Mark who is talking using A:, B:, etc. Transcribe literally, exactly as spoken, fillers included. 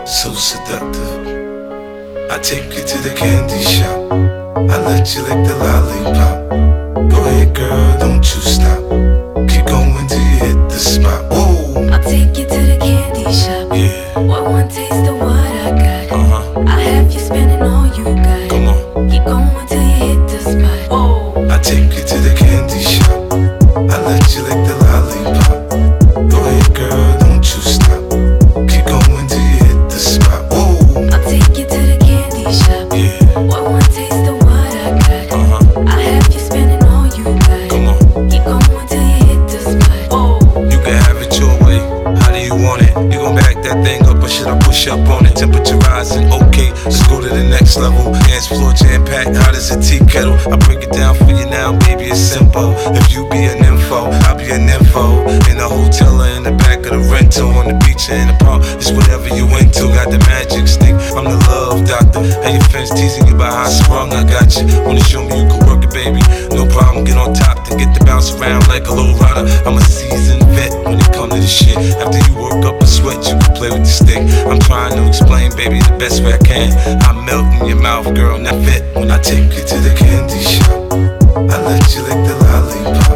A: so seductive. I take you to the candy shop, I let you lick the lollipop. Go ahead girl, don't you stop, keep going till you hit the spot. Whoa.
B: I'll take you to the candy shop,
A: yeah.
B: What one taste of what I got,
A: uh-huh.
B: I have you spending all you got.
A: Come on,
B: keep going till you hit the spot. Whoa.
A: I take you to the candy shop, I let you lick the lollipop. Go ahead girl, don't you stop, keep going till you hit the spot. Whoa.
B: I'll take you to the candy shop,
A: yeah.
B: What one taste of what I got,
A: uh-huh.
B: I have you spending all you got.
A: Come on,
B: keep going till you hit the spot. Whoa.
A: You can have it your way, how do you want it? You gon' back that thing up or should I push up on it? Temperature rising, okay, let's go to the next level. Dance floor jam packed, hot as a tea kettle. I break it down for you now, baby, it's simple. If you be an info, I'll be an info. In a hotel or in the back of the rental, on the beach or in the park, it's whatever you into. Got the magic stick, I'm the love doctor. Hey, your friends teasing you about how I sprung, I got you. Wanna show me you can work it, baby? No problem, get on top, then get to bounce around like a low rider. I'm a seasoned vet when it comes to this shit. After you work up a sweat, you can play with the stick. I'm trying to explain, baby, the best way I can. I melt in your mouth, girl, not fit when I take you to the candy shop, I let you lick the lollipop.